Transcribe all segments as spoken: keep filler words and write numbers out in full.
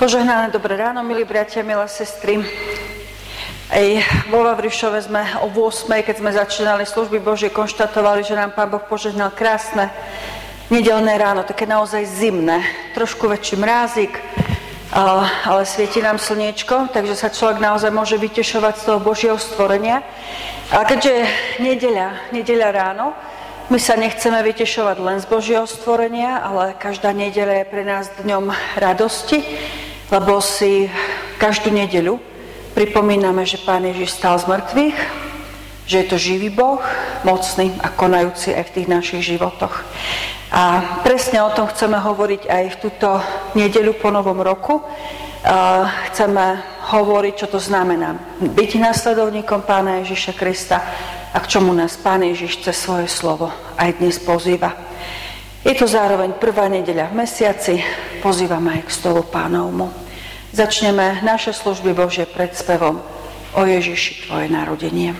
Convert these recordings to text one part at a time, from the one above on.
Požehnané dobré ráno, milí bratia, milé sestry. Aj vo Vavrišove sme o ôsmej, keď sme začínali služby Božie, konštatovali, že nám Pán Boh požehnal krásne nedeľné ráno, také naozaj zimné, trošku väčší mrázik, ale svieti nám slniečko, takže sa človek naozaj môže vytešovať z toho Božieho stvorenia. A keďže je nedeľa, nedeľa ráno, my sa nechceme vytešovať len z Božieho stvorenia, ale každá nedeľa je pre nás dňom radosti, lebo si každú nedeľu pripomíname, že Pán Ježiš stal z mŕtvych, že je to živý Boh, mocný a konajúci aj v tých našich životoch. A presne o tom chceme hovoriť aj v túto nedeľu po novom roku. Chceme hovoriť, čo to znamená byť nasledovníkom Pána Ježiša Krista a k čomu nás Pán Ježiš cez svoje slovo aj dnes pozýva. Je to zároveň prvá nedeľa v mesiaci, pozývame aj k stolu Pánovmu. Začneme naše služby Božie pred spevom o Ježiši, tvoje narodenie.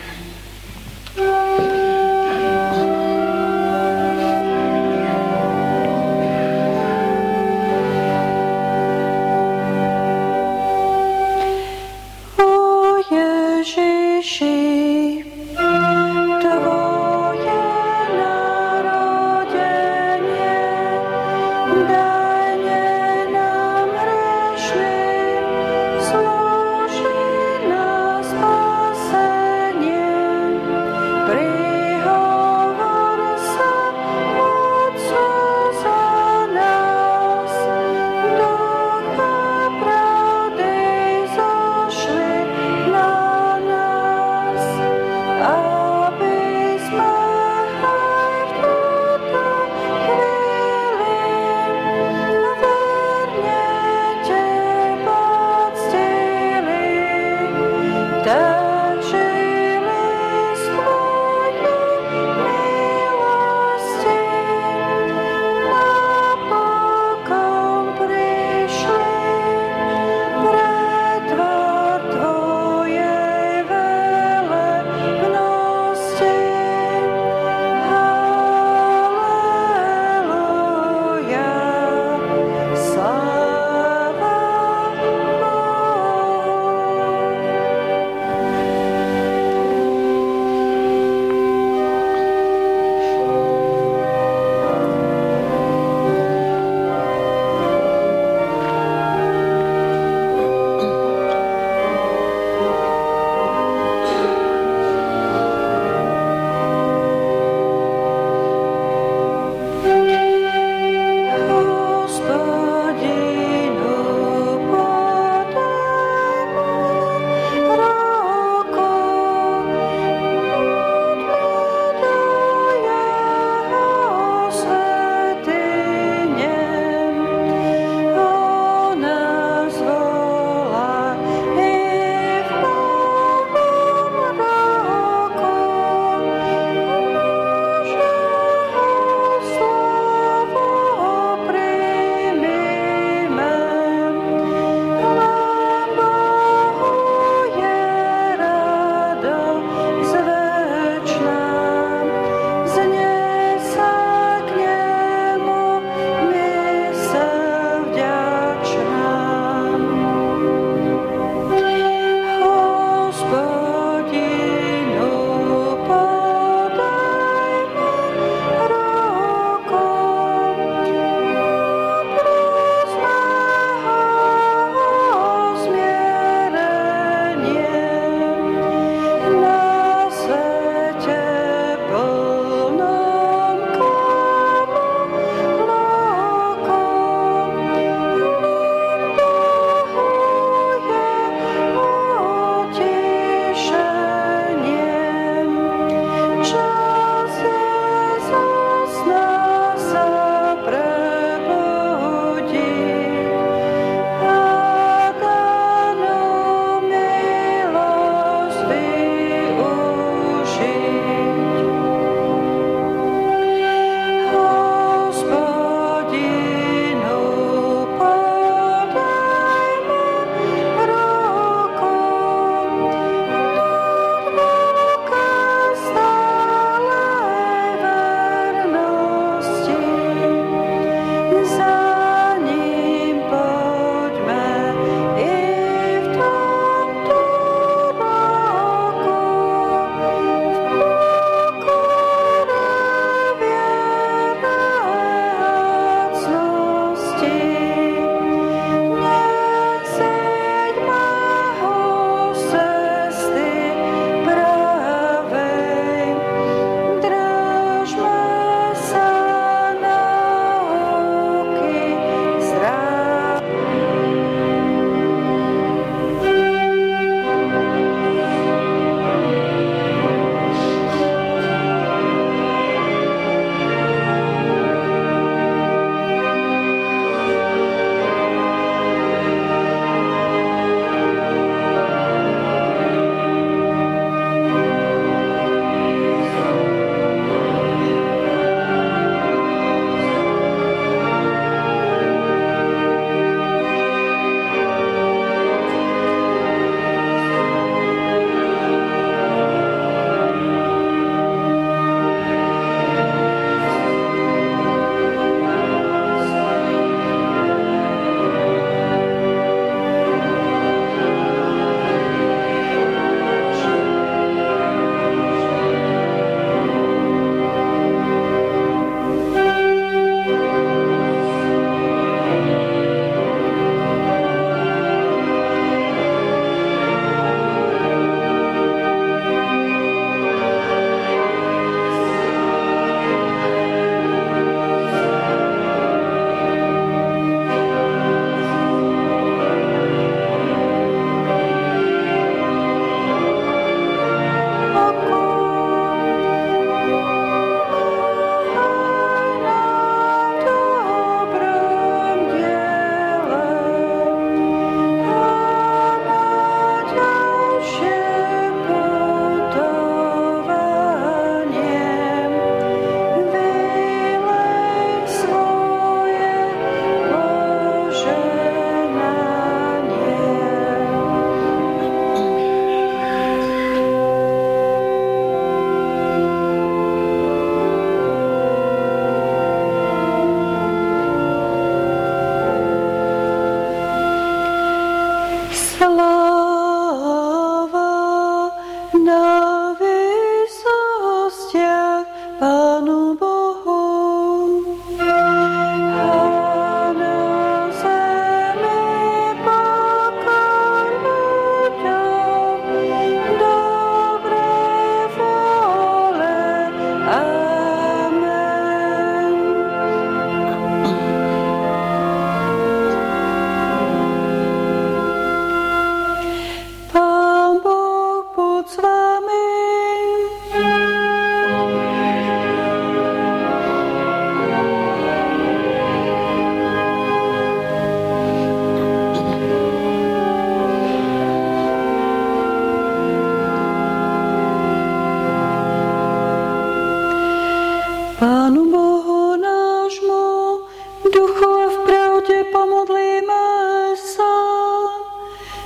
O Ježiši, Slúži na spasenie.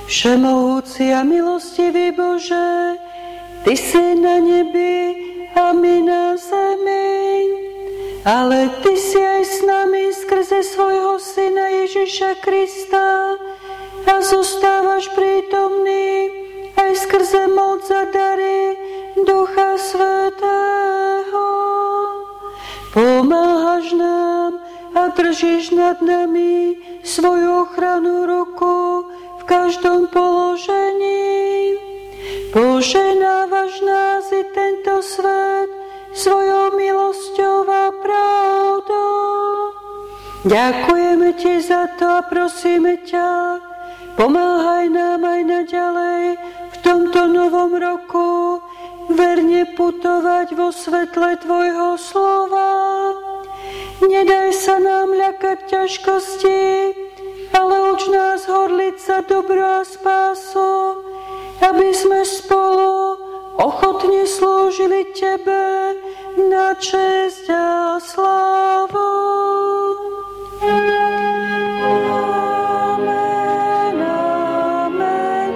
Všemohúci a milostivý Bože, Ty si na nebi a my na zemi, ale Ty si aj s nami skrze svojho Syna Ježiša Krista a zostávaš prítomný aj skrze moc a dary Ducha Svätého. Pomáhaš nám a držíš nad nami svoju ochrannú ruku v každom položení. Poženávaš nás i tento svet svojou milosťou a pravdou. Ďakujeme Ti za to a prosíme ťa, pomáhaj nám aj naďalej v tomto novom roku verne putovať vo svetle Tvojho slova. Nedaj sa nám ľakať ťažkosti, ale uč nás horliť za dobro a spásu, aby sme spolu ochotne slúžili Tebe na česť a slávu. Amen, amen,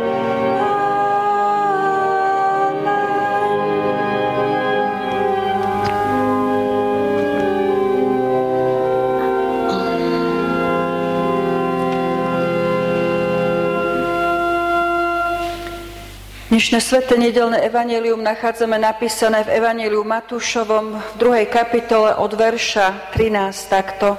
Dnešné sväté nedeľné evanjelium nachádzame napísané v evanjeliu Matúšovom v druhej kapitole od verša trinásť takto.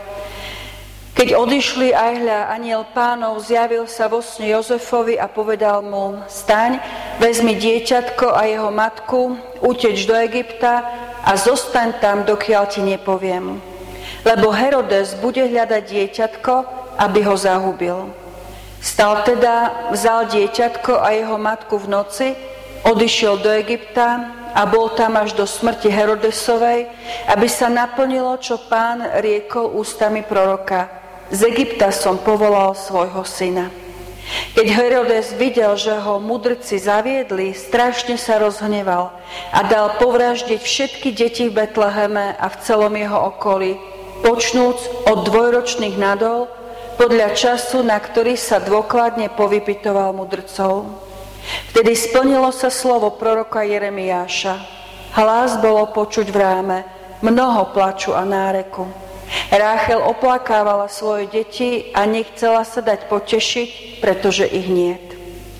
Keď odišli, aj hľa, anjel Pánov zjavil sa vo sne Jozefovi a povedal mu: Staň, vezmi dieťatko a jeho matku, uteč do Egypta a zostaň tam, dokiaľ ti nepoviem. Lebo Herodes bude hľadať dieťatko, aby ho zahubil. Stal teda, vzal dieťatko a jeho matku v noci, odišiel do Egypta a bol tam až do smrti Herodesovej, aby sa naplnilo, čo Pán riekol ústami proroka: Z Egypta som povolal svojho syna. Keď Herodes videl, že ho mudrci zaviedli, strašne sa rozhneval a dal povraždiť všetky deti v Betleheme a v celom jeho okolí, počnúc od dvojročných nadol, podľa času, na ktorý sa dôkladne povypytoval mudrcov. Vtedy splnilo sa slovo proroka Jeremiáša. Hlas bolo počuť v ráme, mnoho plaču a náreku. Ráchel oplakávala svoje deti a nechcela sa dať potešiť, pretože ich niet.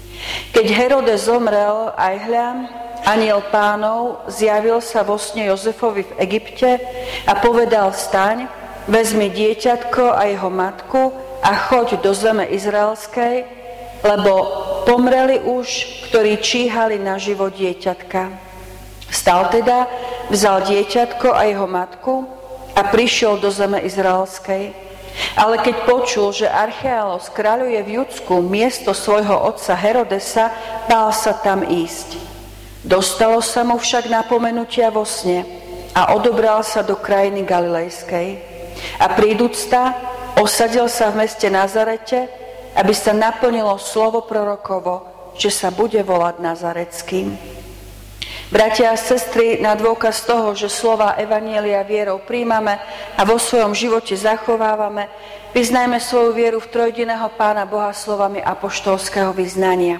Keď Herodes zomrel, aj hľa, anjel Pánov zjavil sa vo sne Jozefovi v Egypte a povedal: Staň, vezmi dieťatko a jeho matku a choď do zeme izraelskej, lebo pomreli už, ktorí číhali na život dieťatka. Vstal teda, vzal dieťatko a jeho matku a prišiel do zeme izraelskej. Ale keď počul, že Archealos kráľuje v Judsku miesto svojho otca Herodesa, bál sa tam ísť. Dostalo sa mu však napomenutia vo sne a odobral sa do krajiny Galilejskej. A príducta osadil sa v meste Nazarete, aby sa naplnilo slovo prorokovo, že sa bude volať Nazareckým. Bratia a sestry, na dôkaz toho, že slova evanjelia vierou príjmame a vo svojom živote zachovávame, vyznajme svoju vieru v trojjediného Pána Boha slovami apoštolského vyznania.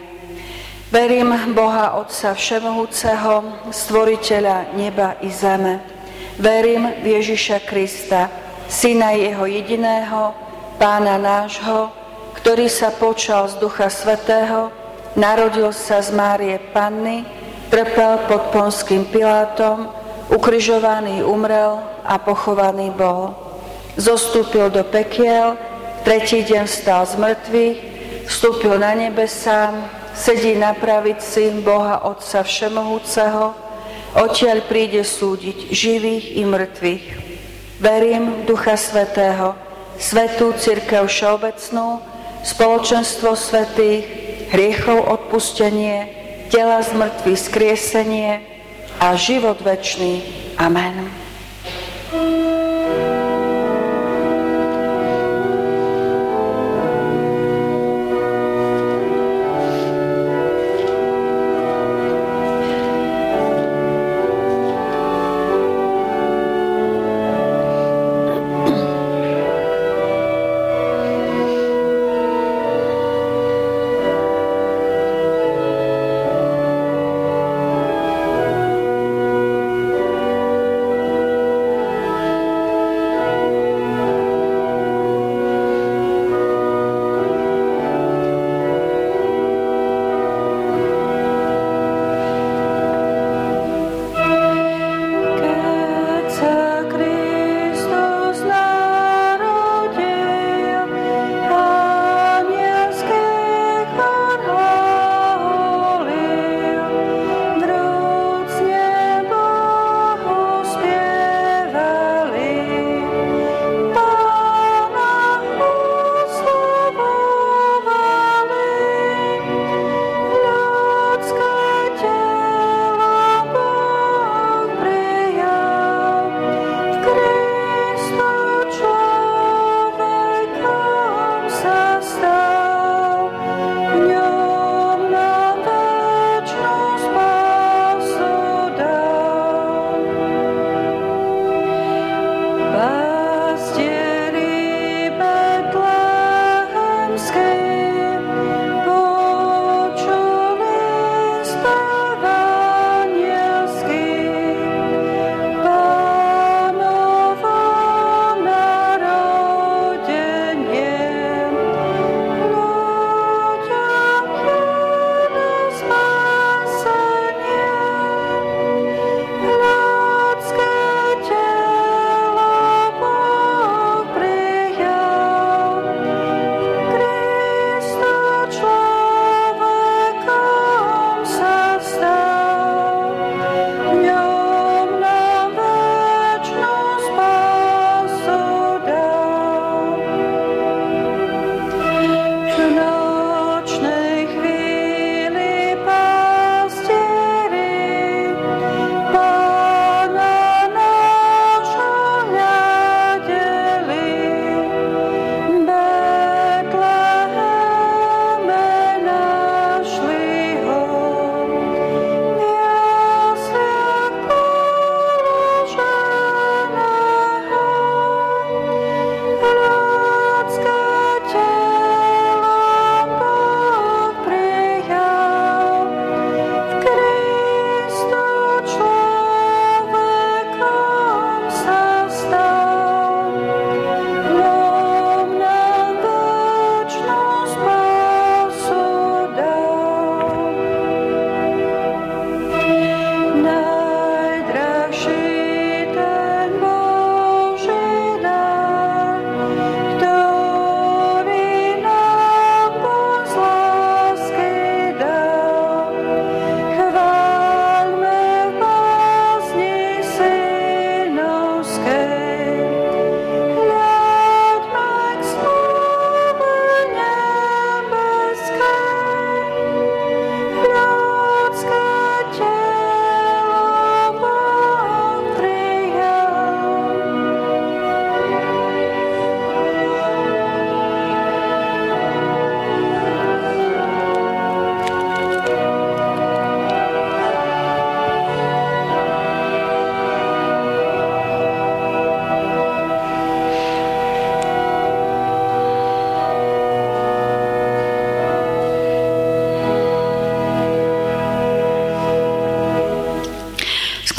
Verím Boha Otca Všemohúceho, Stvoriteľa neba i zeme. Verím v Ježiša Krista, Syna jeho jediného, Pána nášho, ktorý sa počal z Ducha Svätého, narodil sa z Márie Panny, trpel pod Ponským Pilátom, ukrižovaný umrel a pochovaný bol. Zostúpil do pekiel, tretí deň vstal z mŕtvych, vstúpil na nebesá, sedí na pravici Boha Otca Všemohúceho, odtiaľ príde súdiť živých i mŕtvych. Verím v Ducha Svätého, svätú cirkev všeobecnú, spoločenstvo svätých, hriechov odpustenie, tela z mŕtvych skriesenie a život večný. Amen.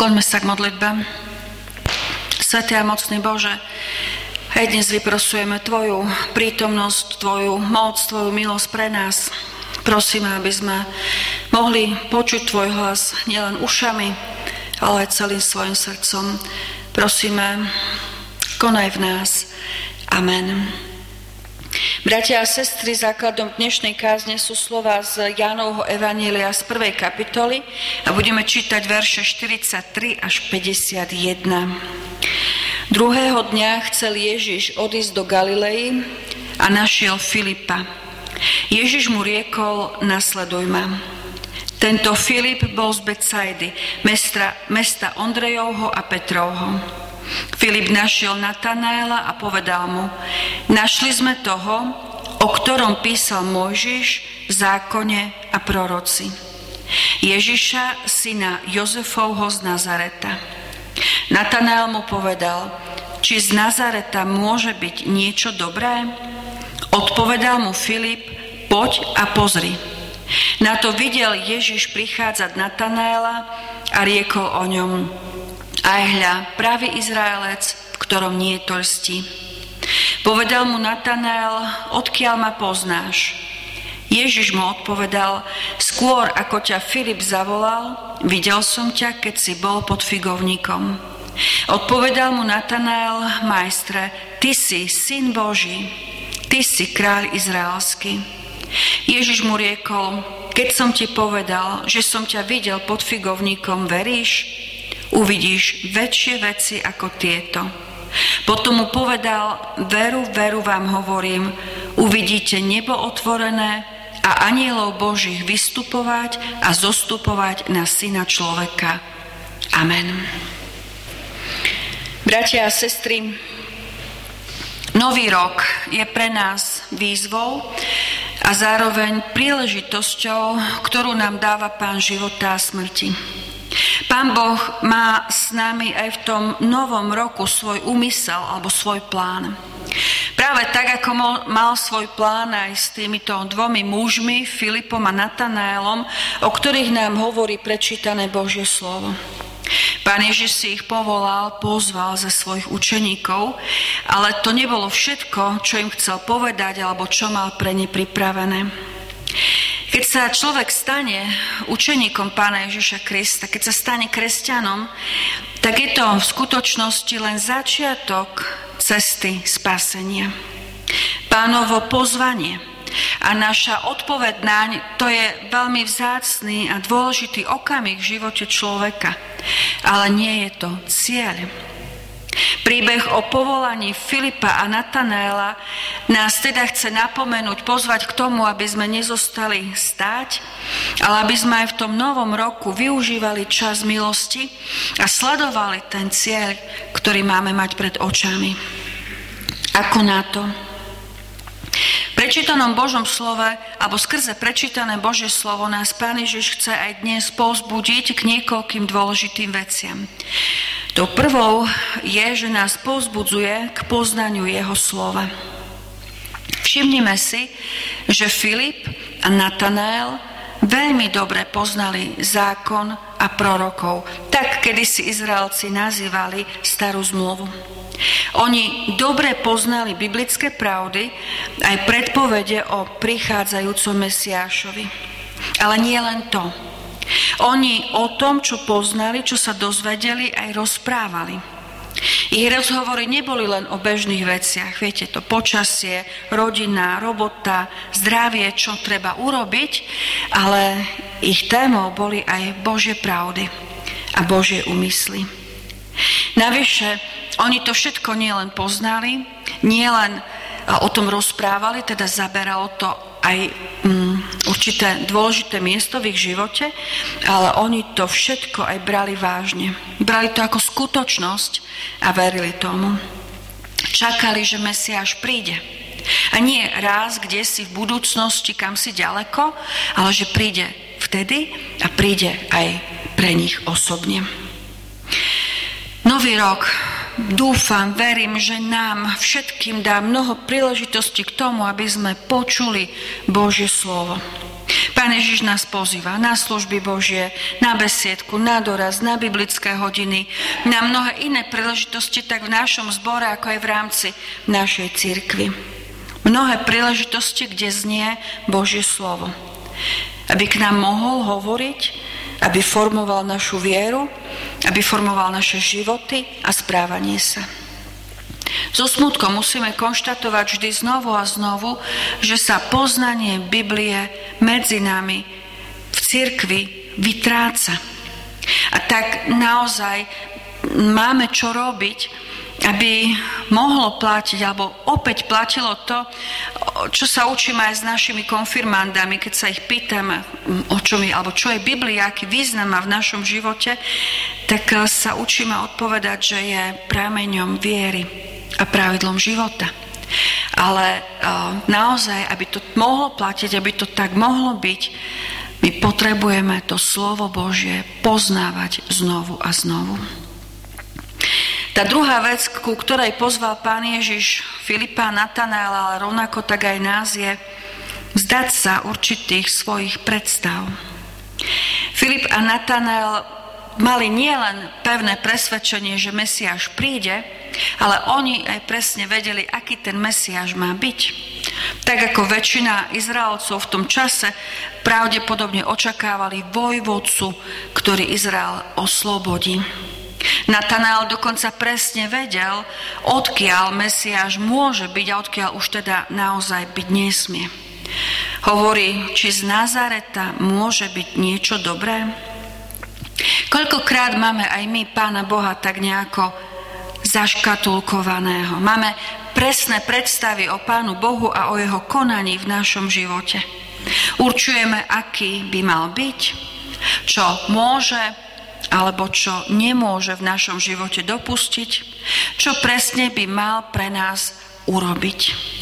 Skloňme sa k modlitbe. Svätý a mocný Bože, aj dnes vyprosujeme Tvoju prítomnosť, Tvoju moc, Tvoju milosť pre nás. Prosíme, aby sme mohli počuť Tvoj hlas nielen ušami, ale aj celým svojim srdcom. Prosíme, konaj v nás. Amen. Bratia a sestry, základom dnešnej kázne sú slova z Jánovho evanjelia z prvej kapitoly a budeme čítať verše štyridsaťtri až päťdesiatjeden. Druhého dňa chcel Ježiš odísť do Galilei a našiel Filipa. Ježiš mu riekol, nasleduj ma. Tento Filip bol z Betsaidy, mesta, mesta Ondrejovho a Petrovho. Filip našiel Natanaela a povedal mu, našli sme toho, o ktorom písal Mojžiš v zákone a proroci. Ježiša, syna Jozefovho z Nazareta. Natanael mu povedal, či z Nazareta môže byť niečo dobré? Odpovedal mu Filip, poď a pozri. Na to videl Ježiš prichádzať Natanaela a riekol o ňom, aj hľa, pravý Izraelec, v ktorom nie je toľstí. Povedal mu Natanael, odkiaľ ma poznáš? Ježiš mu odpovedal, skôr ako ťa Filip zavolal, videl som ťa, keď si bol pod figovníkom. Odpovedal mu Natanael, majstre, ty si syn Boží, ty si kráľ izraelský. Ježiš mu riekol, keď som ti povedal, že som ťa videl pod figovníkom, veríš? Uvidíš väčšie veci ako tieto. Potom mu povedal, veru, veru vám hovorím, uvidíte nebo otvorené a anielov Božích vystupovať a zostupovať na syna človeka. Amen. Bratia a sestry, nový rok je pre nás výzvou a zároveň príležitosťou, ktorú nám dáva Pán života a smrti. Pán Boh má s nami aj v tom novom roku svoj úmysel alebo svoj plán. Práve tak, ako mal svoj plán aj s týmito dvomi mužmi, Filipom a Natanaelom, o ktorých nám hovorí prečítané Božie slovo. Pán Ježiš si ich povolal, pozval za svojich učeníkov, ale to nebolo všetko, čo im chcel povedať alebo čo mal pre ne pripravené. Keď sa človek stane učeníkom Pána Ježiša Krista, keď sa stane kresťanom, tak je to v skutočnosti len začiatok cesty spasenia. Pánovo pozvanie a naša odpoveď naň, to je veľmi vzácny a dôležitý okamih v živote človeka, ale nie je to cieľ. Príbeh o povolaní Filipa a Natanaela nás teda chce napomenúť, pozvať k tomu, aby sme nezostali stáť, ale aby sme aj v tom novom roku využívali čas milosti a sledovali ten cieľ, ktorý máme mať pred očami. Ako na to? V prečítanom Božom slove, alebo skrze prečítané Božie slovo nás Pán Ježiš chce aj dnes povzbudiť k niekoľkým dôležitým veciam. Tou prvou je, že nás povzbudzuje k poznaniu jeho slova. Všimnime si, že Filip a Natanael veľmi dobre poznali zákon a prorokov, tak kedysi Izraelci nazývali starú zmluvu. Oni dobre poznali biblické pravdy aj predpovede o prichádzajúcom Mesiášovi. Ale nie len to. Oni o tom, čo poznali, čo sa dozvedeli, aj rozprávali. Ich rozhovory neboli len o bežných veciach, viete to, počasie, rodina, robota, zdravie, čo treba urobiť, ale ich témou boli aj Božie pravdy a Božie úmysly. Navyše, oni to všetko nielen poznali, nielen o tom rozprávali, teda zaberalo to aj um, určité dôležité miesto v ich živote, ale oni to všetko aj brali vážne. Brali to ako skutočnosť a verili tomu. Čakali, že Mesiáš príde. A nie raz, kde si v budúcnosti, kam si ďaleko, ale že príde vtedy a príde aj pre nich osobne. Nový rok, dúfam, verím, že nám všetkým dá mnoho príležitostí k tomu, aby sme počuli Božie slovo. Pán Ježiš nás pozýva na služby Božie, na besiedku, na doraz, na biblické hodiny, na mnohé iné príležitosti, tak v našom zbore, ako aj v rámci našej cirkvi. Mnohé príležitosti, kde znie Božie slovo. Aby k nám mohol hovoriť, aby formoval našu vieru, aby formoval naše životy a správanie sa. So smutkom musíme konštatovať vždy znovu a znovu, že sa poznanie Biblie medzi nami v cirkvi vytráca. A tak naozaj máme čo robiť, aby mohlo platiť, alebo opäť platilo to, čo sa učíme aj s našimi konfirmandami, keď sa ich pýtam, o čom je, alebo čo je Biblia, aký význam má v našom živote, tak sa učíme odpovedať, že je prameňom viery a pravidlom života. Ale naozaj, aby to mohlo platiť, aby to tak mohlo byť, my potrebujeme to slovo Božie poznávať znovu a znovu. Tá druhá vec, ku ktorej pozval Pán Ježiš Filipa a Natanaela, ale rovnako tak aj nás, je vzdať sa určitých svojich predstav. Filip a Natanael mali nielen pevné presvedčenie, že Mesiáš príde, ale oni aj presne vedeli, aký ten Mesiáš má byť. Tak ako väčšina Izraelcov v tom čase pravdepodobne očakávali vojvodcu, ktorý Izrael oslobodí. Natanael dokonca presne vedel, odkiaľ Mesiáš môže byť a odkiaľ už teda naozaj byť nesmie. Hovorí, či z Nazareta môže byť niečo dobré? Koľkokrát máme aj my Pána Boha tak nejako zaškatulkovaného. Máme presné predstavy o Pánu Bohu a o jeho konaní v našom živote. Určujeme, aký by mal byť, čo môže alebo čo nemôže v našom živote dopustiť, čo presne by mal pre nás urobiť.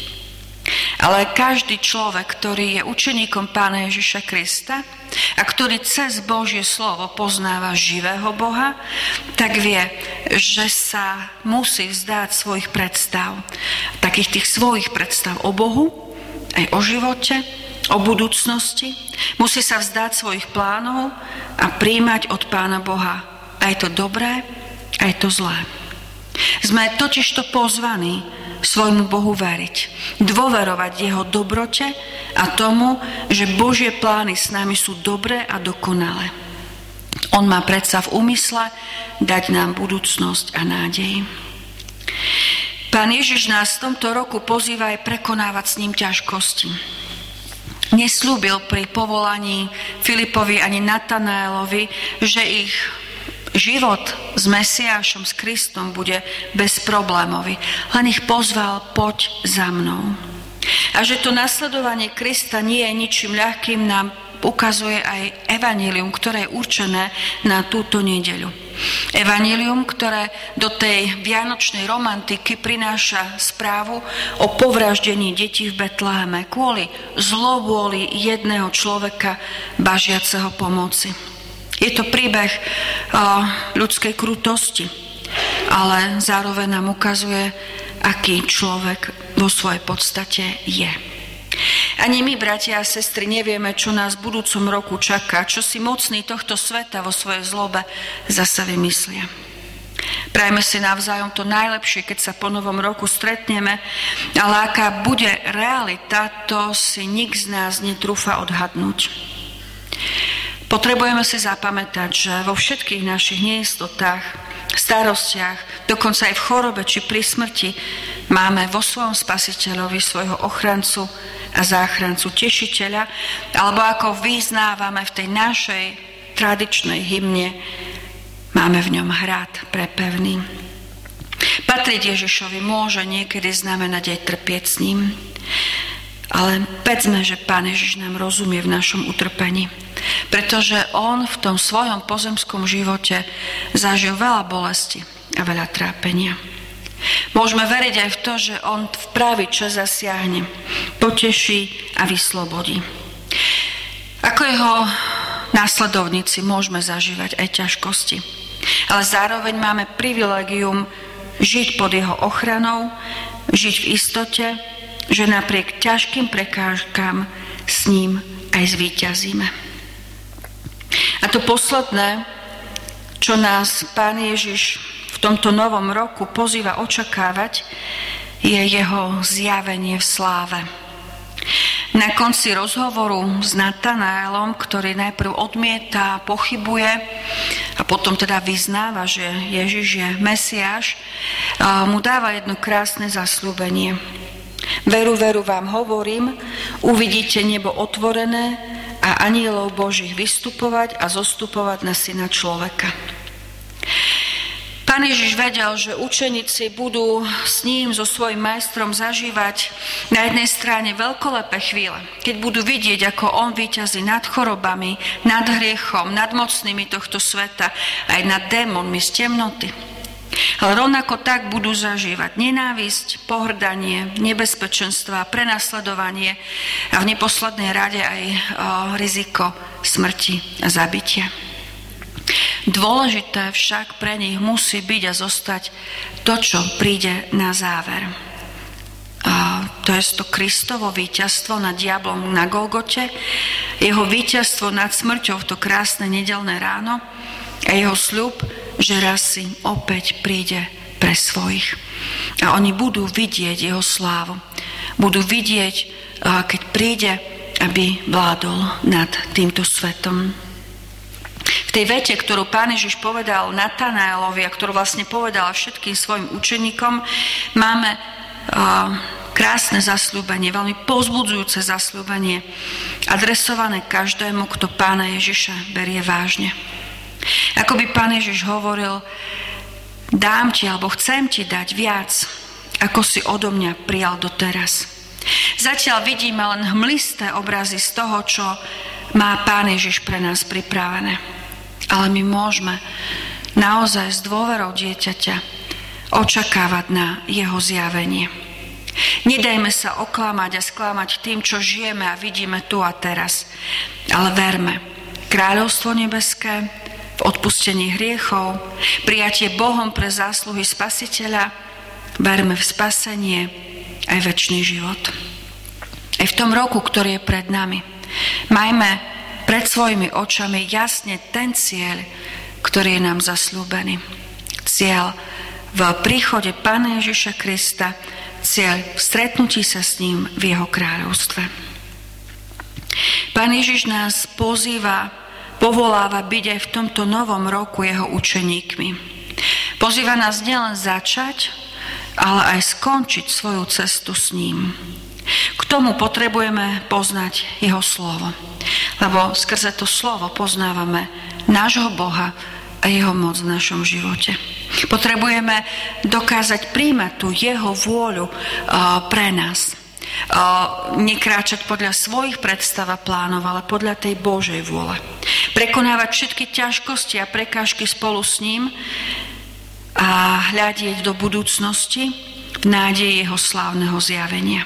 Ale každý človek, ktorý je učeníkom Pána Ježiša Krista a ktorý cez Božie slovo poznáva živého Boha, tak vie, že sa musí vzdať svojich predstav, takých tých svojich predstav o Bohu, aj o živote, o budúcnosti. Musí sa vzdať svojich plánov a prijímať od Pána Boha aj to dobré, aj to zlé. Sme totižto pozvaní svojmu Bohu veriť, dôverovať jeho dobrote a tomu, že Božie plány s nami sú dobré a dokonalé. On má predsa v úmysle dať nám budúcnosť a nádej. Pán Ježiš nás v tomto roku pozýva aj prekonávať s ním ťažkosti. Nesľúbil pri povolaní Filipovi ani Natanaelovi, že ich život s Mesiášom, s Kristom bude bezproblémový. Len ich pozval, poď za mnou. A že to nasledovanie Krista nie je ničím ľahkým, nám ukazuje aj evanjelium, ktoré je určené na túto nedeľu. Evanjelium, ktoré do tej vianočnej romantiky prináša správu o povraždení detí v Betleheme kvôli zlovôli jedného človeka bažiaceho pomoci. Je to príbeh o, ľudskej krutosti, ale zároveň nám ukazuje, aký človek vo svojej podstate je. Ani my, bratia a sestry, nevieme, čo nás v budúcom roku čaká, čo si mocní tohto sveta vo svojej zlobe zasa vymyslia. Prajme si navzájom to najlepšie, keď sa po novom roku stretneme, ale aká bude realita, to si nik z nás netrúfa odhadnúť. Potrebujeme si zapamätať, že vo všetkých našich neistotách, starostiach, dokonca aj v chorobe či pri smrti, máme vo svojom Spasiteľovi svojho ochrancu a záchrancu, tešiteľa, alebo ako vyznávame v tej našej tradičnej hymne, máme v ňom hrad prepevný. Patriť Ježišovi môže niekedy znamenať aj trpieť s ním, ale povedzme, že Pán Ježiš nám rozumie v našom utrpení, pretože on v tom svojom pozemskom živote zažil veľa bolesti a veľa trápenia. Môžeme veriť aj v to, že on v pravý čas zasiahne, poteší a vyslobodí. Ako jeho následovníci môžeme zažívať aj ťažkosti, ale zároveň máme privilegium žiť pod jeho ochranou, žiť v istote, že napriek ťažkým prekážkam s ním aj zvíťazíme. A to posledné, čo nás Pán Ježiš v tomto novom roku pozýva očakávať, je jeho zjavenie v sláve. Na konci rozhovoru s Natanaelom, ktorý najprv odmieta, pochybuje a potom teda vyznáva, že Ježiš je Mesiáš, mu dáva jedno krásne zasľúbenie. Veru, veru vám hovorím, uvidíte nebo otvorené a anielov Božích vystupovať a zostupovať na Syna človeka. Pán Ježiš vedel, že učeníci budú s ním, so svojím majstrom zažívať na jednej strane veľkolepé chvíle, keď budú vidieť, ako on víťazí nad chorobami, nad hriechom, nad mocnými tohto sveta, aj nad démonmi z temnoty. Ale rovnako tak budú zažívať nenávisť, pohrdanie, nebezpečenstva, prenasledovanie a v neposlednej rade aj o, riziko smrti a zabitia. Dôležité však pre nich musí byť a zostať to, čo príde na záver. A to je to Kristovo víťazstvo nad diablom na Golgote, jeho víťazstvo nad smrťou v to krásne nedeľné ráno a jeho sľub, že raz si opäť príde pre svojich. A oni budú vidieť jeho slávu. Budú vidieť, keď príde, aby vládol nad týmto svetom. V tej vete, ktorú Pán Ježiš povedal Natanaelovi a ktorú vlastne povedal všetkým svojim učeníkom, máme uh, krásne zasľúbenie, veľmi povzbudzujúce zasľúbenie, adresované každému, kto Pána Ježiša berie vážne. Ako by Pán Ježiš hovoril, dám ti alebo chcem ti dať viac, ako si odo mňa prijal doteraz. Zatiaľ vidíme len hmlisté obrazy z toho, čo má Pán Ježiš pre nás pripravené. Ale my môžeme naozaj s dôverou dieťaťa očakávať na jeho zjavenie. Nedajme sa oklamať a sklamať tým, čo žijeme a vidíme tu a teraz. Ale verme, kráľovstvo nebeské, v odpustení hriechov, prijatie Bohom pre zásluhy Spasiteľa, verme v spasenie aj večný život. Aj v tom roku, ktorý je pred nami, majme pred svojimi očami jasne ten cieľ, ktorý je nám zasľúbený. Cieľ v príchode Pána Ježiša Krista, cieľ v stretnutí sa s ním v jeho kráľovstve. Pán Ježiš nás pozýva, povoláva byť aj v tomto novom roku jeho učeníkmi. Pozýva nás nielen začať, ale aj skončiť svoju cestu s ním. K tomu potrebujeme poznať jeho slovo, lebo skrze to slovo poznávame nášho Boha a jeho moc v našom živote. Potrebujeme dokázať príjmať tú jeho vôľu pre nás. Nekráčať podľa svojich predstav a plánov, ale podľa tej Božej vôle. Prekonávať všetky ťažkosti a prekážky spolu s ním a hľadieť do budúcnosti v nádeji jeho slávneho zjavenia.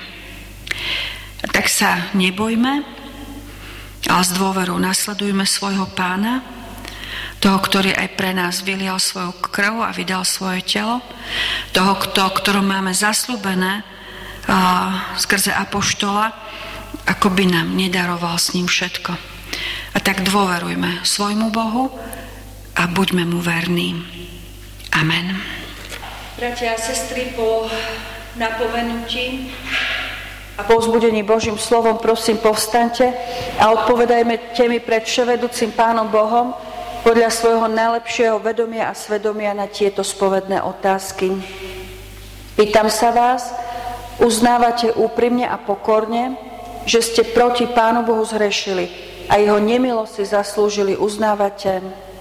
Tak sa nebojme, ale s dôverou nasledujme svojho Pána, toho, ktorý aj pre nás vylial svoju krv a vydal svoje telo, toho, kto, ktorom máme zasľúbené a, skrze apoštola, ako by nám nedaroval s ním všetko. A tak dôverujme svojmu Bohu a buďme mu verní. Amen. Bratia a sestry, po napomenutí a po vzbudení Božím slovom, prosím, povstaňte a odpovedajme temi pred vševedúcim Pánom Bohom podľa svojho najlepšieho vedomia a svedomia na tieto spovedné otázky. Pýtam sa vás, uznávate úprimne a pokorne, že ste proti Pánu Bohu zhrešili a jeho nemilosť si zaslúžili? Uznávate?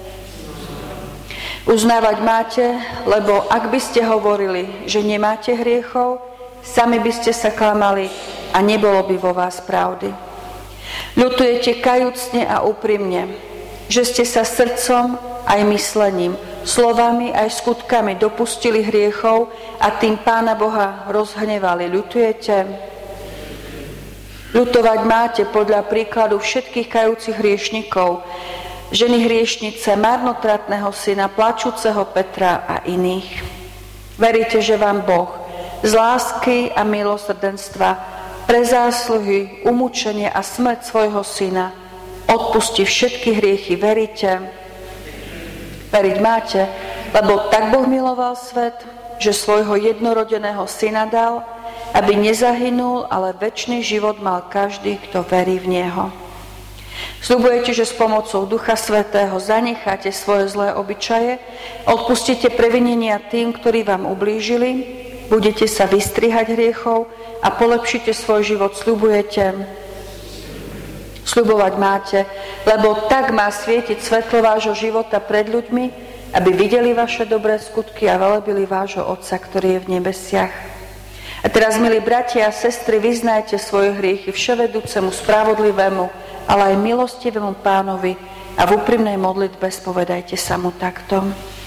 Uznávať máte, lebo ak by ste hovorili, že nemáte hriechov, sami by ste sa klamali a nebolo by vo vás pravdy. Ľutujete kajúcne a úprimne, že ste sa srdcom aj myslením, slovami aj skutkami dopustili hriechov a tým Pána Boha rozhnevali. Ľutujete? Ľutovať máte podľa príkladu všetkých kajúcich hriešnikov, ženy hriešnice, marnotratného syna, plačúceho Petra a iných. Veríte, že vám Boh z lásky a milosrdenstva pre zásluhy, umúčenie a smrť svojho syna odpustí všetky hriechy. Veríte? Veriť máte, lebo tak Boh miloval svet, že svojho jednorodeného syna dal, aby nezahynul, ale večný život mal každý, kto verí v Neho. Sľubujete, že s pomocou Ducha Svätého zanecháte svoje zlé obyčaje, odpustíte previnenia tým, ktorí vám ublížili, budete sa vystrihať hriechov a polepšíte svoj život. Sľubujete? Sľubovať máte, lebo tak má svietiť svetlo vášho života pred ľuďmi, aby videli vaše dobré skutky a velebili vášho Otca, ktorý je v nebesiach. A teraz, milí bratia a sestry, vyznajte svoje hriechy vševedúcemu, spravodlivému, ale aj milostivému Pánovi a v úprimnej modlitbe spovedajte sa mu takto.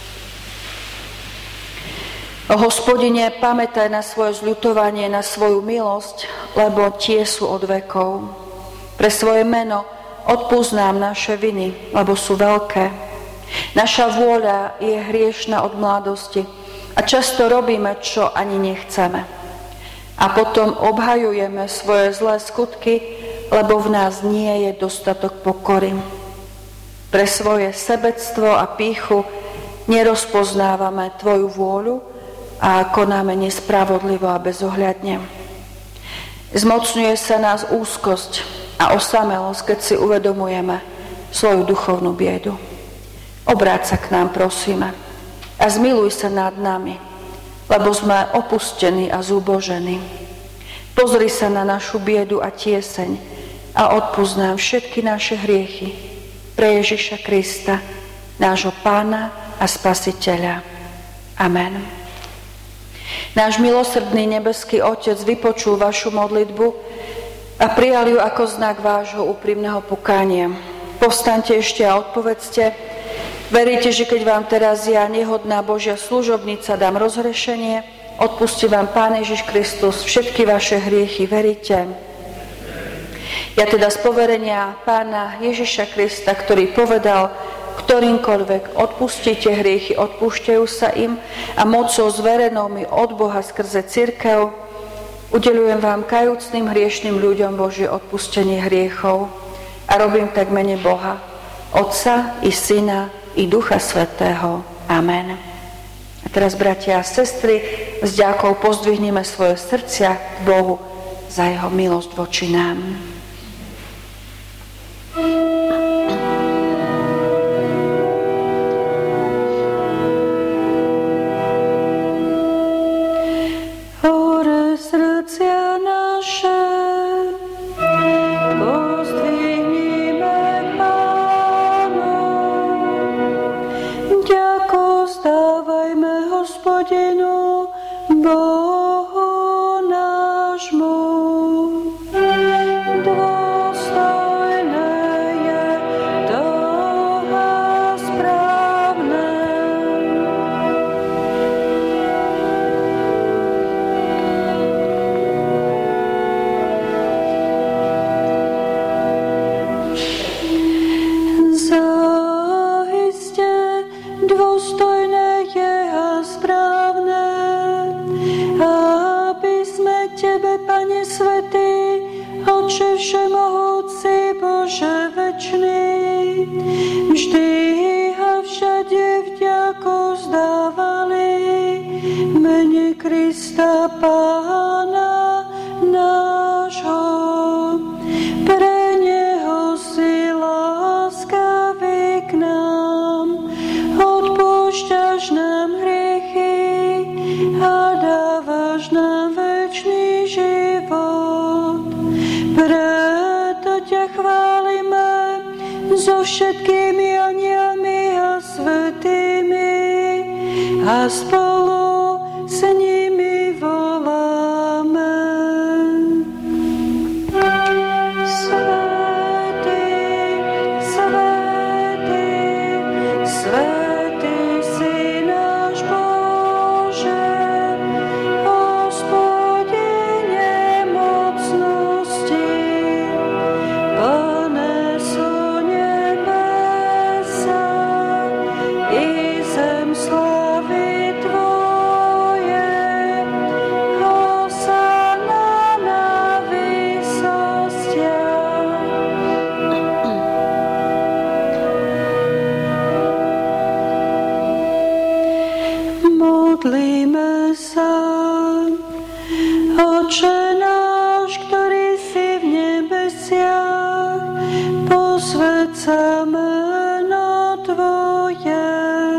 O Hospodine, pamätaj na svoje zľutovanie, na svoju milosť, lebo tie sú od vekov. Pre svoje meno odpúsť nám naše viny, lebo sú veľké. Naša vôľa je hriešna od mladosti a často robíme, čo ani nechceme. A potom obhajujeme svoje zlé skutky, lebo v nás nie je dostatok pokory. Pre svoje sebectvo a pýchu nerozpoznávame Tvoju vôľu a konáme nespravodlivo a bezohľadne. Zmocňuje sa nás úzkosť a osamelosť, keď si uvedomujeme svoju duchovnú biedu. Obráť sa k nám, prosíme, a zmiluj sa nad nami, lebo sme opustení a zúbožení. Pozri sa na našu biedu a tieseň a odpusť nám všetky naše hriechy pre Ježiša Krista, nášho Pána a Spasiteľa. Amen. Náš milosrdný nebeský Otec vypočul vašu modlitbu a prijal ju ako znak vášho úprimného pokánia. Povstaňte ešte a odpovedzte: veríte, že keď vám teraz ja, nehodná Božia služobnica, dám rozhrešenie, odpustí vám Pán Ježiš Kristus všetky vaše hriechy? Veríte? Ja teda z poverenia Pána Ježiša Krista, ktorý povedal, ktorýmkoľvek odpustíte hriechy, odpúšťajú sa im, a mocou zverenou mi od Boha skrze cirkev, udeľujem vám, kajúcným hriešným ľuďom, Božie odpustenie hriechov a robím tak mene Boha, Otca i Syna i Ducha Svätého. Amen. A teraz, bratia a sestry, s ďakou pozdvihneme svoje srdcia k Bohu za jeho milosť voči nám. Hore srdcia naše, pozdvihnime Pánu, ďako zdávajme Hospodinu, Bohu nášmu. Dôstojné je to a správne. Zaiste dôstojné je a správne, aby sme Tebe, Pane svätý, Otče všemohúci, Bože večný, vždy a všade vďaku zdávali mene Krista Pána nášho. Pre Neho si láskavý k nám, odpúšťaš nám hriechy a dávaš nám večný život. Preto ťa chválime so všetkými anielmi a svätými a spolu s nimi voláme. Svätý, svätý, svätý si náš Bože, Hospodine mocnosti, Pane sú nebesa i zem slávy Tvoje. Modlíme sa. Oče náš, ktorý si v nebesiach, posväť sa meno Tvoje.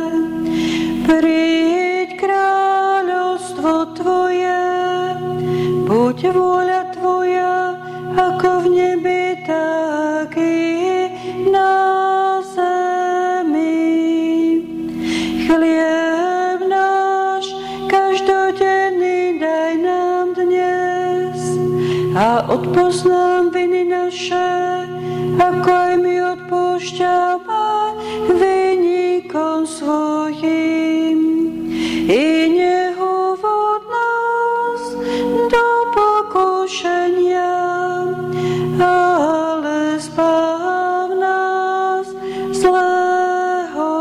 Príď kráľovstvo Tvoje, buď vôľa Tvoja, ako v nebi, tak i na zemi. Chlieb náš každodenný daj nám dnes a odpusť nám viny naše, ako aj my odpúšťame vinníkom svojim. I neuvod nás do pokušenia, ale zbav nás zlého,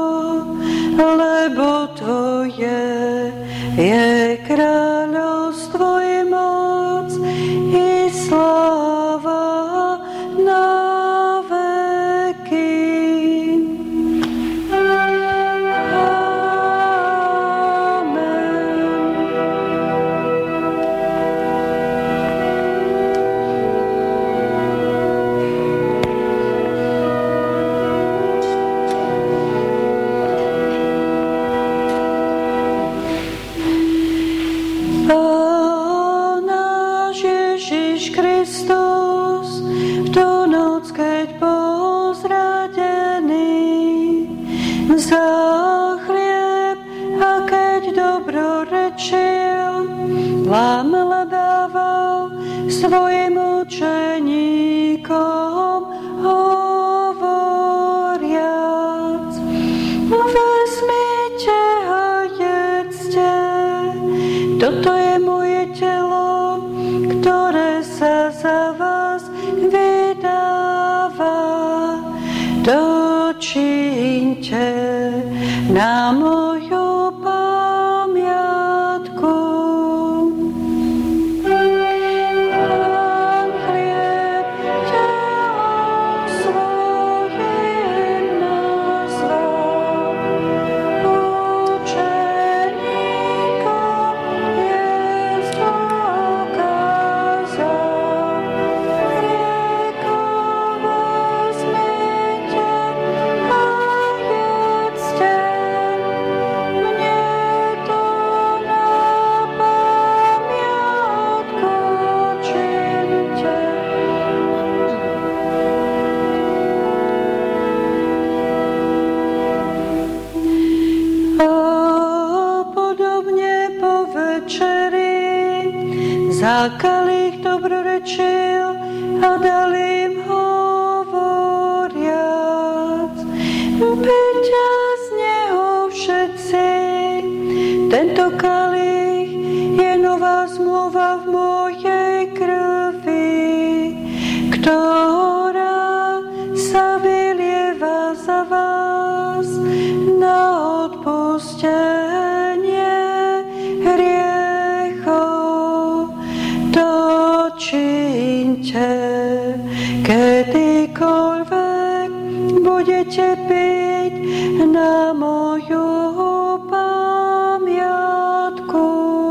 lebo Tvoje je kráľovstvo i moc i sláva na veky. Lámele dával svojim učeníkom hovoriac: vezmite a jedzte, toto je moje telo, ktoré sa za vás vydáva. To čiňte na moju pamiatku. A kalich dobrorečil a dal im hovoriac: pijte z neho všetci, tento kalich je nová zmluva v mojej krvi, ktorá sa vylieva za vás na odpustenie hriechov. To čiňte, kedykoľvek budete piť na moju pamiatku.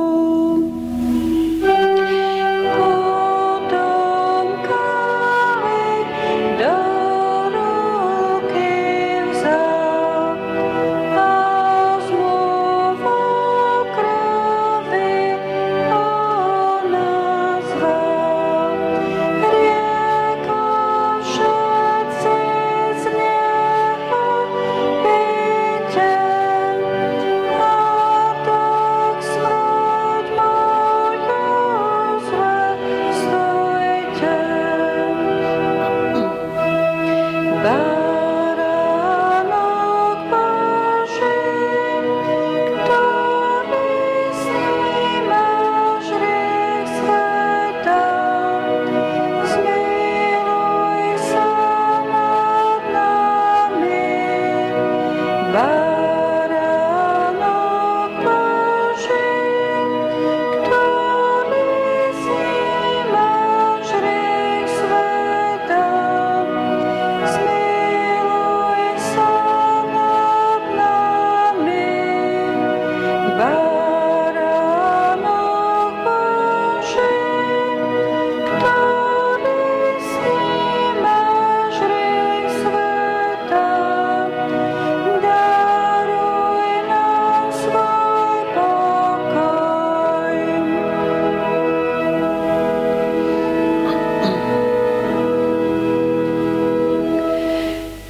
Potom kalich do ruky vzal a zmluvu krvi nazval. Riekol všetci z neho pijte.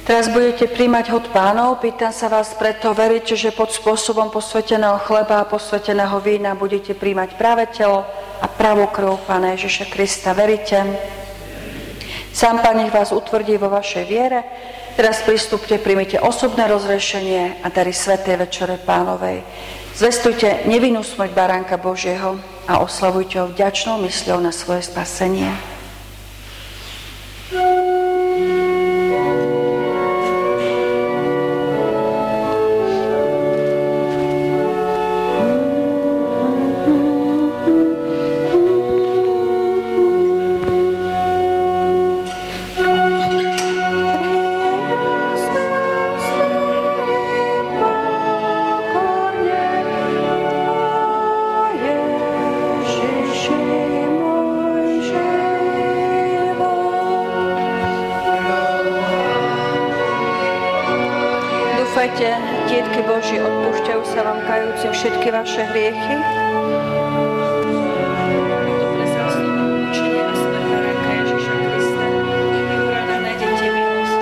Teraz budete príjmať hod Pánov. Pýtam sa vás preto, veríte, že pod spôsobom posväteného chleba a posväteného vína budete príjmať práve telo a pravú krv Pána Ježiša Krista. Veríte? Sám Pán nech vás utvrdí vo vašej viere. Teraz pristúpte, príjmite osobné rozrešenie a dary svätej večere Pánovej. Zvestujte nevinnú smrť Baránka Božieho a oslavujte ho vďačnou mysľou na svoje spasenie. Dietky Boží, odpúšťajú sa vám kajúcim všetky vaše hriechy. Dobre zásluhy učenia a smrť Baránka Ježiša Krista. Vyhľadané nájdete milosť.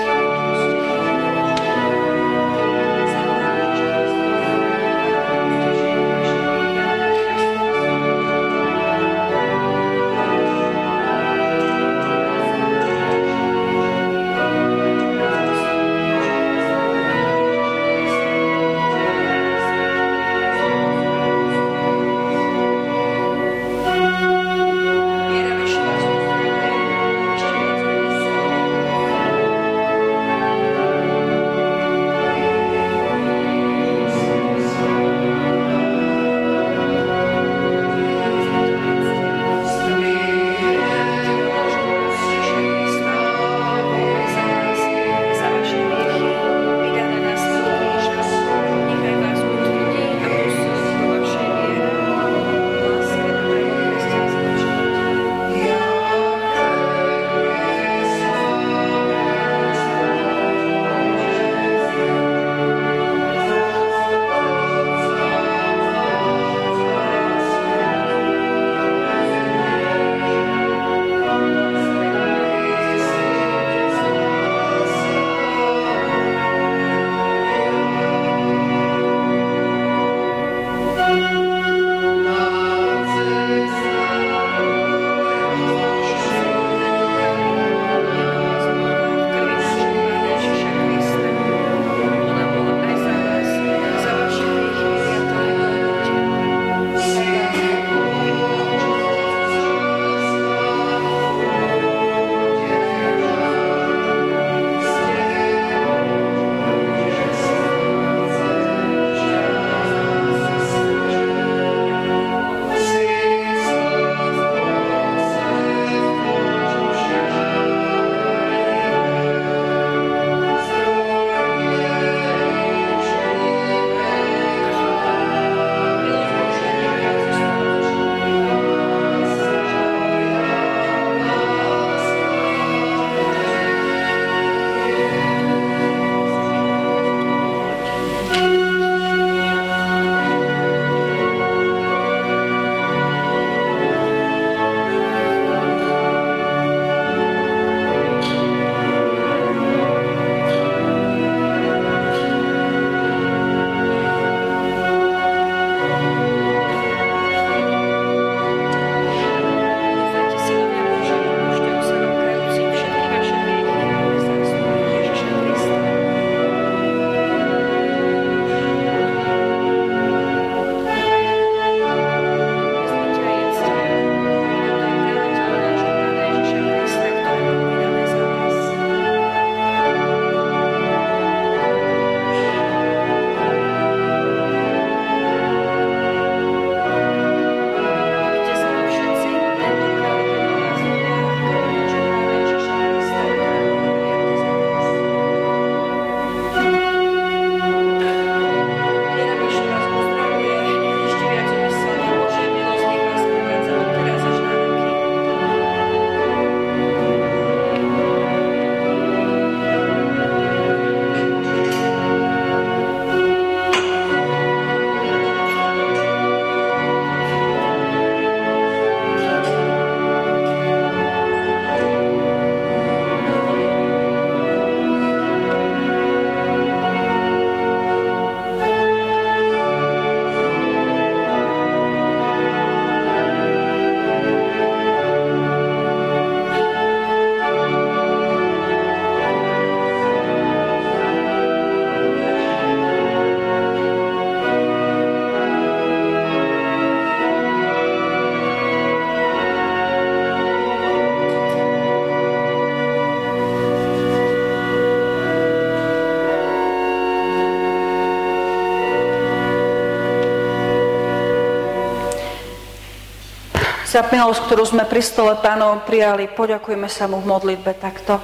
za milosť, ktorú sme pri stole Pánovom prijali. Poďakujeme sa mu v modlitbe takto.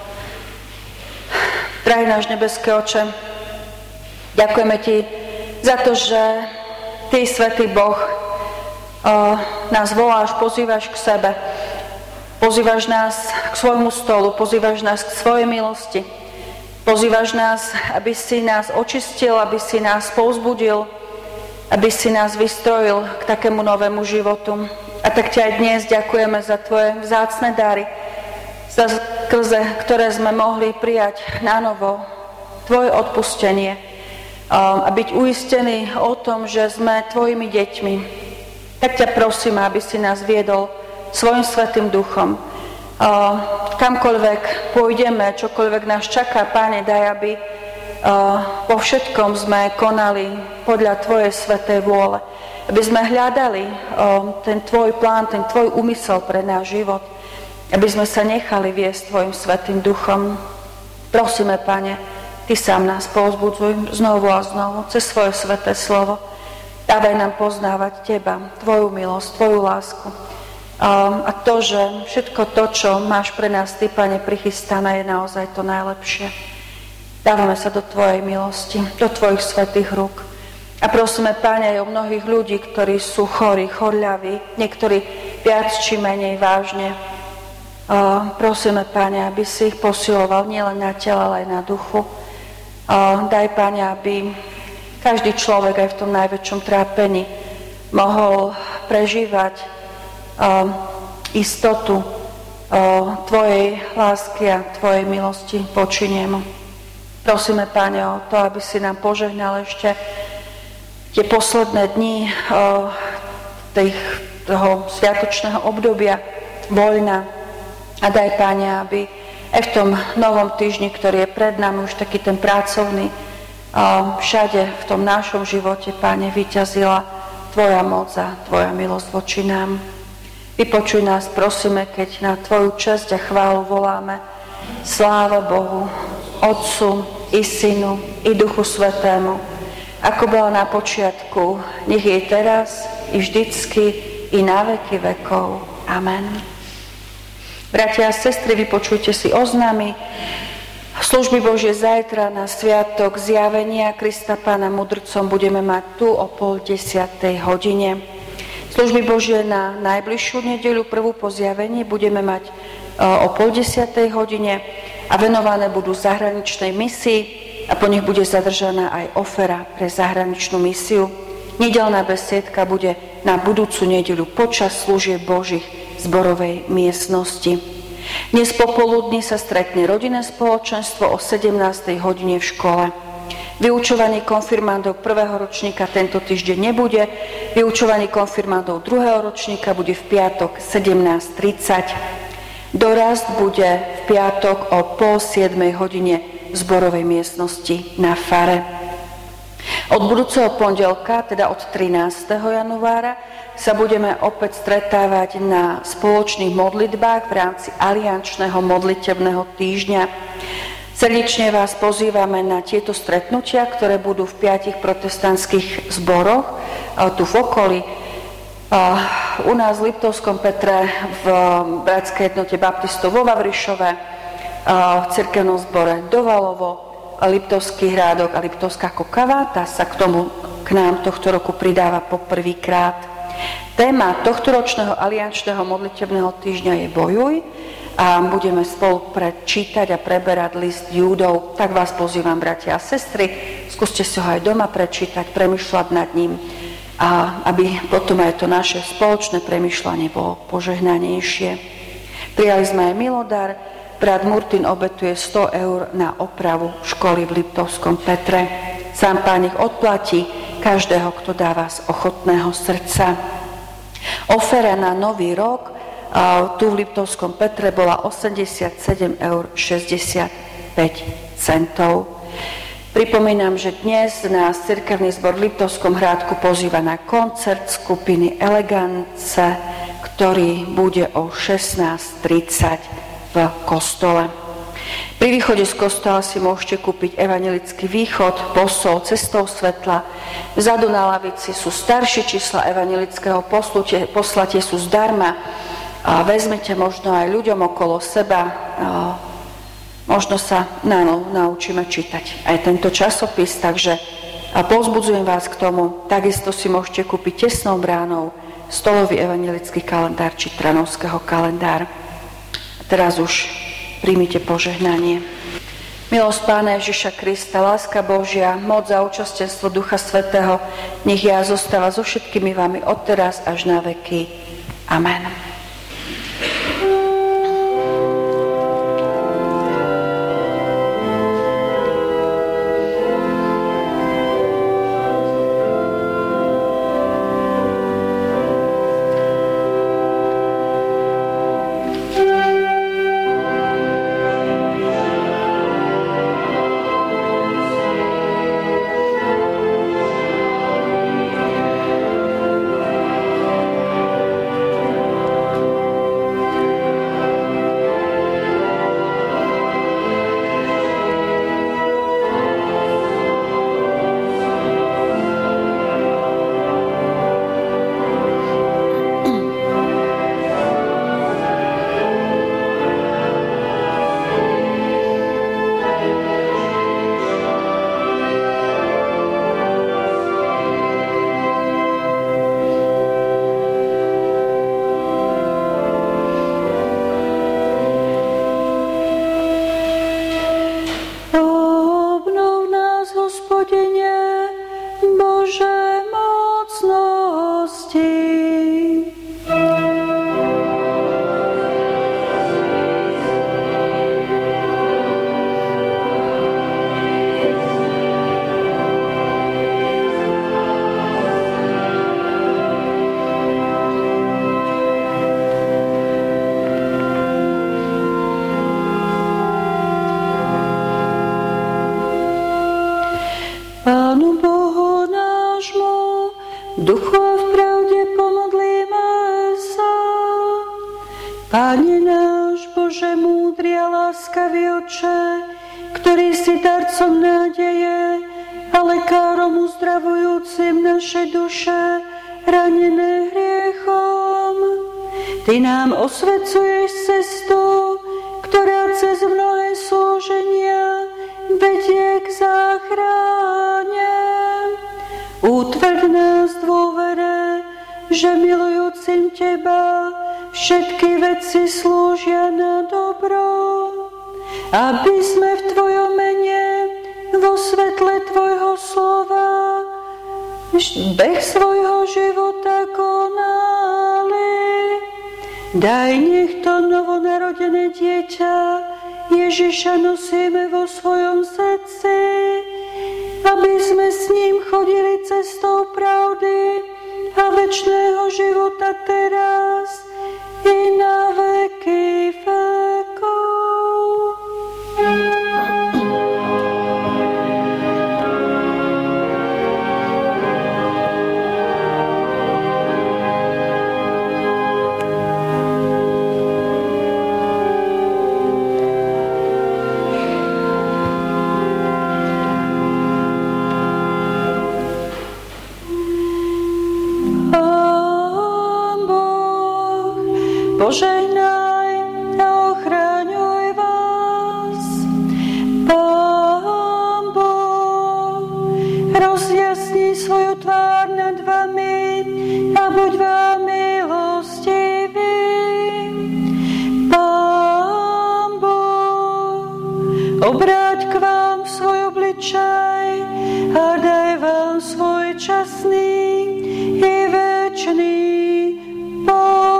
Drahý náš nebeský Oče, ďakujeme Ti za to, že Ty, Svätý Boh, nás voláš, pozývaš k sebe. Pozývaš nás k svojmu stolu, pozývaš nás k svojej milosti. Pozývaš nás, aby si nás očistil, aby si nás povzbudil, aby si nás vystrojil k takému novému životu. A tak Ti aj dnes ďakujeme za Tvoje vzácne dary, za skrze ktoré sme mohli prijať nanovo Tvoje odpustenie a byť uistení o tom, že sme Tvojimi deťmi. Tak ťa prosím, aby si nás viedol svojim Svätým Duchom. Kamkoľvek pôjdeme, čokoľvek nás čaká, Páne, daj, aby vo všetkom sme konali podľa Tvojej svätej vôle. Aby sme hľadali ten Tvoj plán, ten Tvoj úmysel pre náš život. Aby sme sa nechali viesť Tvojim Svätým Duchom. Prosíme, Pane, Ty sám nás povzbudzuj znovu a znovu cez svoje sväté slovo. Dávaj nám poznávať Teba, Tvoju milosť, Tvoju lásku. A to, že všetko to, čo máš pre nás Ty, Pane, prichystané, je naozaj to najlepšie. Dávame sa do Tvojej milosti, do Tvojich svätých rúk. A prosíme, Páne, aj o mnohých ľudí, ktorí sú chorí, chorľaví, niektorí viac či menej vážne. Prosíme, Páne, aby si ich posiloval nielen na tele, ale aj na duchu. Daj, Páne, aby každý človek aj v tom najväčšom trápení mohol prežívať istotu Tvojej lásky a Tvojej milosti voči nemu. Prosíme, Páne, o to, aby si nám požehnal ešte tie posledné dni tých, toho sviatočného obdobia voľna. A daj, Páne, aby aj v tom novom týždni, ktorý je pred nami, už taký ten pracovný, všade v tom našom živote, Páne, vyťazila Tvoja moc a Tvoja milosť voči nám. Vypočuj nás, prosíme, keď na Tvoju česť a chválu voláme. Sláva Bohu, Otcu i Synu i Duchu Svätému, ako bola na počiatku, nech je teraz i vždycky i na veky vekov. Amen. Bratia a sestry, vypočujte si oznámy služby Božie zajtra na sviatok zjavenia Krista Pána mudrcom budeme mať tu o pol desiatej hodine. Služby Božie na najbližšiu nedeľu, prvú po zjavení, budeme mať o pol desiatej hodine a venované budú zahraničnej misii a po nich bude zadržaná aj ofera pre zahraničnú misiu. Nedeľná besiedka bude na budúcu nedeľu počas služieb Božích v zborovej miestnosti. Dnes popoludní sa stretne rodinné spoločenstvo o sedemnástej hodine v škole. Vyučovanie konfirmandov prvého ročníka tento týždeň nebude. Vyučovanie konfirmandov druhého ročníka bude v piatok sedemnásť tridsať. Dorast bude v piatok o pol siedmej hodine v zborovej miestnosti na fare. Od budúceho pondelka, teda od trinásteho januára, sa budeme opäť stretávať na spoločných modlitbách v rámci aliančného modlitebného týždňa. Srdečne vás pozývame na tieto stretnutia, ktoré budú v piatich protestantských zboroch tu v okolí. U nás v Liptovskom Petre, v bratskej jednote baptistov vo Vavrišove, v cirkevnom zbore Dovalovo, Liptovský Hrádok a Liptovská Kokava. Tá sa k tomu k nám tohto roku pridáva poprvýkrát. Téma tohto ročného aliančného modlitebného týždňa je Bojuj a budeme spolu prečítať a preberať list Júdov. Tak vás pozývam, bratia a sestry, skúste si ho aj doma prečítať, premýšľať nad ním, a aby potom aj to naše spoločné premýšľanie bolo požehnanejšie. Prijali sme aj milodar. Brat Murtin obetuje sto eur na opravu školy v Liptovskom Petre. Sám Pán nech odplatí každého, kto dáva z ochotného srdca. Ofera na nový rok tu v Liptovskom Petre bola osemdesiatsedem eur šesťdesiatpäť centov. Pripomínam, že dnes nás cirkevný zbor v Liptovskom Hrádku pozýva na koncert skupiny Elegance, ktorý bude o šestnásť tridsať v kostole. Pri východe z kostola si môžete kúpiť evanjelický východ, posol, cestou svetla. Vzadu na lavici sú staršie čísla evanjelického posla, tie sú zdarma. A vezmite možno aj ľuďom okolo seba. Možno sa na no, naučíme čítať aj tento časopis, takže a povzbudzujem vás k tomu. Takisto si môžete kúpiť tesnou bránou stolový evanjelický kalendár či tranovského kalendár. A teraz už príjmite požehnanie. Milosť Pána Ježiša Krista, láska Božia, moc a účastenstvo Ducha Svätého, nech ja zostáva so všetkými vami odteraz až na veky. Amen. Duchu a v pravde pomodlíme sa. Pane náš, Bože múdry a láskavý Otče, ktorý si darcom nádeje a lekárom uzdravujúcim naše duše, ranené hriechom. Ty nám osvecuješ cestu, ktorá cez mnohé slúženia vedie k záchrane. Utvrď nás v dôvere, že milujúcim Teba všetky veci slúžia na dobro, aby sme v Tvojom mene vo svetle Tvojho slova beh svojho života konali. Daj, nech to novonarodené dieťa Ježiša nosíme vo svojom srdci, aby sme s ním chodili cestou pravdy a večného života teraz i na veky vekov. Požehnaj a ochraňuj vás. Pán Boh rozjasni svoju tvár nad vami a buď vám milostivý. Pán Boh obráť k vám svoj obličaj a daj vám svoj časný i večný pokoj.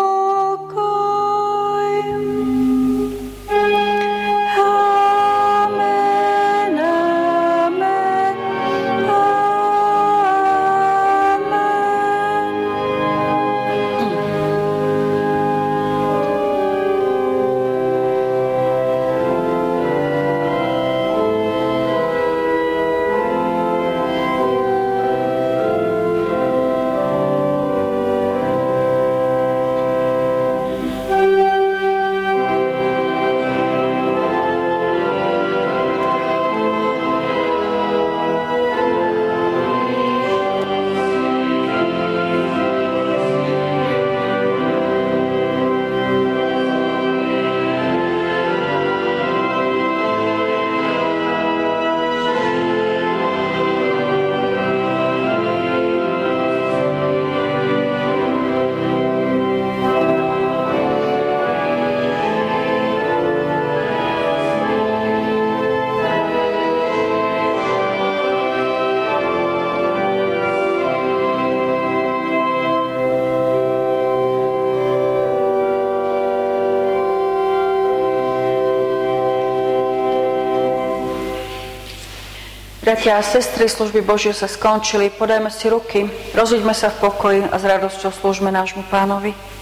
Bratia a sestry, služby Božie sa skončili, podajme si ruky, rozíďme sa v pokoji a s radosťou slúžme nášmu Pánovi.